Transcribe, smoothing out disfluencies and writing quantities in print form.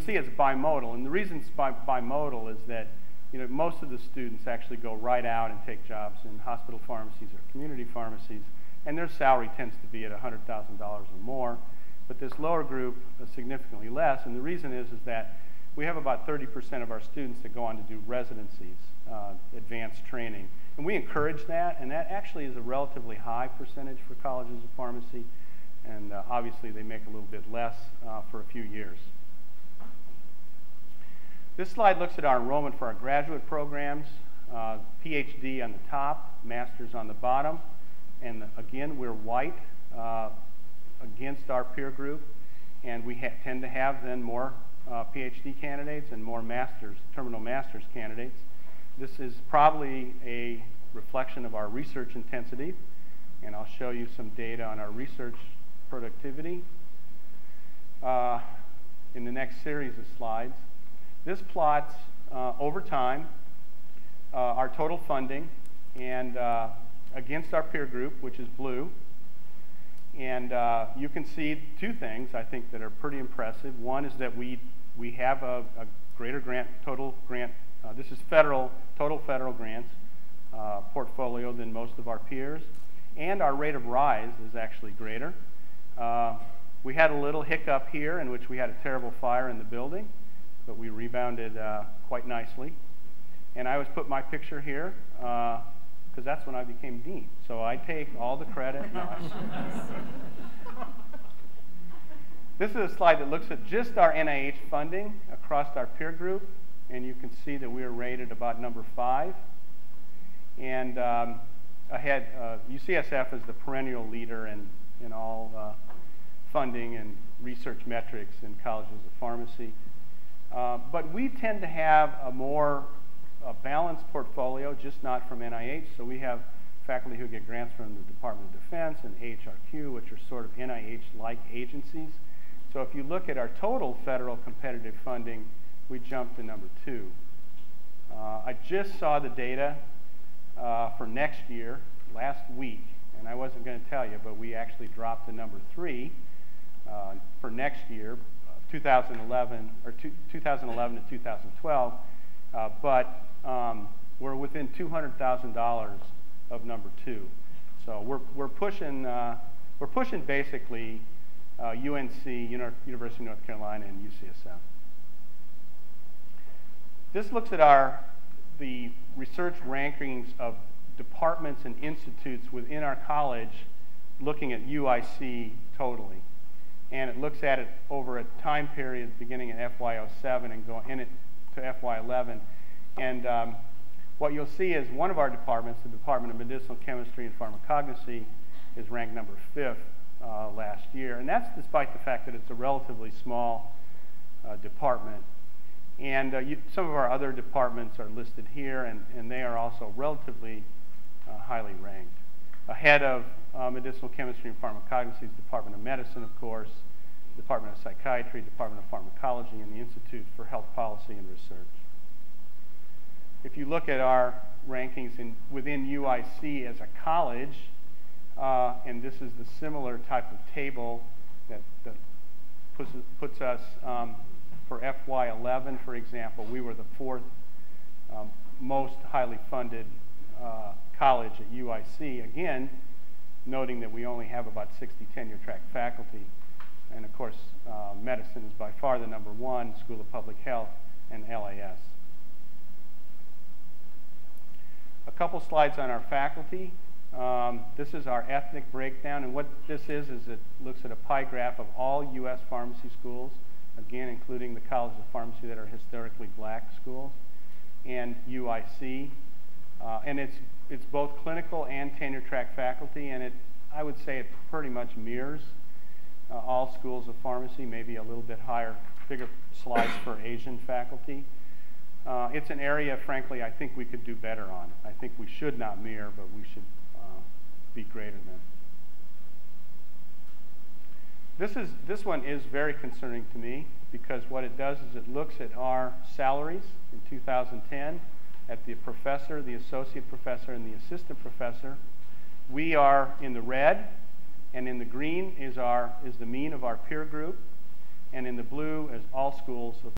see it's bimodal, and the reason it's bimodal is that most of the students actually go right out and take jobs in hospital pharmacies or community pharmacies, and their salary tends to be at $100,000 or more. But this lower group is significantly less, and the reason is that we have about 30% of our students that go on to do residencies, advanced training. And we encourage that, and that actually is a relatively high percentage for colleges of pharmacy, and obviously they make a little bit less for a few years. This slide looks at our enrollment for our graduate programs, PhD on the top, master's on the bottom, and again, we're white against our peer group, and we tend to have then more PhD candidates and more terminal master's candidates. This is probably a reflection of our research intensity, and I'll show you some data on our research productivity in the next series of slides. This plots over time our total funding and against our peer group, which is blue. And you can see two things, I think, that are pretty impressive. One is that we have a greater total grant, this is total federal grants portfolio than most of our peers. And our rate of rise is actually greater. We had a little hiccup here in which we had a terrible fire in the building, but we rebounded quite nicely. And I always put my picture here because that's when I became dean. So I take all the credit. This is a slide that looks at just our NIH funding across our peer group, and you can see that we are rated about number 5. And ahead, UCSF is the perennial leader in all funding and research metrics in colleges of pharmacy. But we tend to have a more balanced portfolio, just not from NIH. So we have faculty who get grants from the Department of Defense and AHRQ, which are sort of NIH-like agencies. So if you look at our total federal competitive funding, we jumped to number 2. I just saw the data for next year last week, and I wasn't going to tell you, but we actually dropped to number 3 for next year, 2011 to 2012, but we're within $200,000 of number 2. So we're pushing basically UNC, University of North Carolina, and UCSF. This looks at the research rankings of departments and institutes within our college, looking at UIC totally. And it looks at it over a time period beginning in FY07 and going in it to FY11. And what you'll see is one of our departments, the Department of Medicinal Chemistry and Pharmacognosy, is ranked number 5th last year. And that's despite the fact that it's a relatively small department. And some of our other departments are listed here, and they are also relatively highly ranked. Ahead of Medicinal Chemistry and Pharmacognosy's Department of Medicine, of course, Department of Psychiatry, Department of Pharmacology, and the Institute for Health Policy and Research. If you look at our rankings within UIC as a college, and this is the similar type of table that puts us for FY11, for example, we were the 4th most highly funded college at UIC, again, noting that we only have about 60 tenure-track faculty. And of course, medicine is by far the number 1, School of Public Health, and LAS. A couple slides on our faculty. This is our ethnic breakdown, and what this is it looks at a pie graph of all U.S. pharmacy schools, again, including the colleges of pharmacy that are historically black schools, and UIC. And it's both clinical and tenure-track faculty, and I would say it pretty much mirrors all schools of pharmacy, maybe a little bit higher, bigger slides for Asian faculty. It's an area, frankly, I think we could do better on. I think we should not mirror, but we should be greater than. This one is very concerning to me because what it does is it looks at our salaries in 2010 at the professor, the associate professor, and the assistant professor. We are in the red, and in the green is the mean of our peer group, and in the blue is all schools of